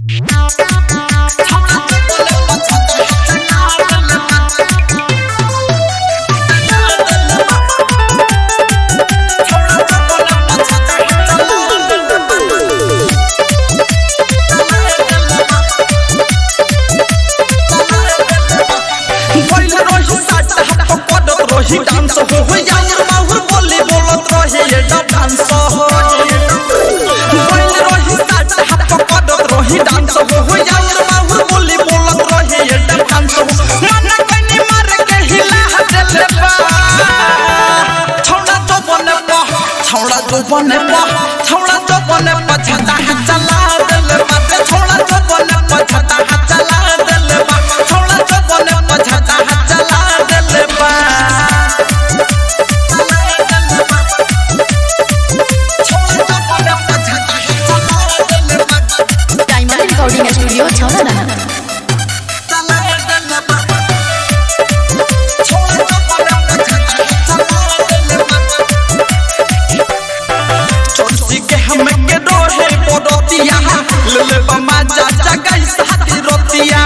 रोही डांस हो यार माहुर बोली बोलत रहे ये डांस हो बोल रोही साथ हाथ पकड़ रोही डांस हो यार माहुर बोली बोलत रहे ये डांस हो मन कनी मार के हिला हदले बा छौड़ा तो बने पा छौड़ा तो बने पा छौड़ा तो बने पा छता चला दले बा छौड़ा तो बने पा छता चला दले बा छौड़ा तो बने पा छता चला दले बा रिकॉर्डिंग स्टूडियो छौड़ा चोरी के हम के दोहे पड़ोतिया ले बमा चाचा कैसा रोतिया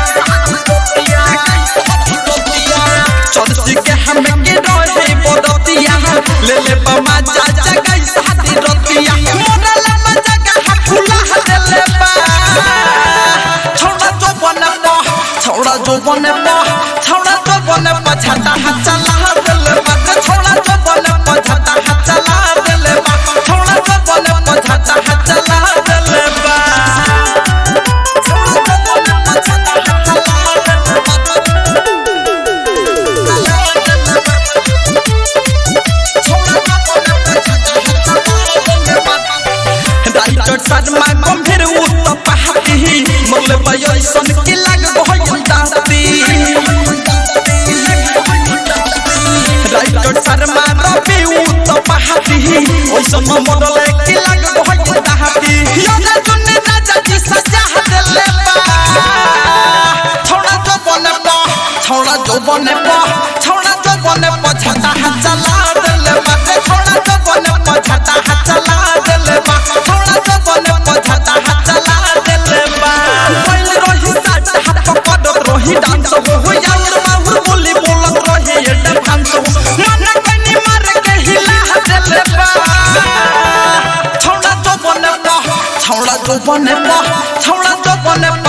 चोरी के हम के दोहे पड़ोतिया ले बमा चाचा कैसा रोतिया मोरा लम्बा जगह खुला हदले बा छौड़ा जो बने पा छौड़ा जो बने पा छौड़ा जो बने पा छता चला हदले बा छौड़ा जो बने पा छता चला हदले बा छौड़ा जो बने पा छता चला हदले बा छौड़ा जो बने पा छता चला हदले बा छौड़ा जो बने पा छता चला हदले बा राइटर सदमा गंभीर उत पहाड़ी मोले बयो सन की लग गइल दाती राइटर शर्मा रवि उत पहाड़ी ओइसन मॉडल की लग गइल दाती याद दुने राजा जी सजा हदले बा छौड़ा जो बने पा छौड़ा जो बने पा छौड़ा जो बने पा छता चला हदले बा छौड़ा जो बने पा छता चला हदले बा छौड़ा जो बने पा छता चला हदले बा बोल रोही साथ हाथ पकड़ रोही डांस हो यार माहुर बोली बोलत रहे ये डांस हो मन कनी मार के हिला हदले बा छौड़ा जो बने पा छौड़ा जो बने पा छौड़ा जो बने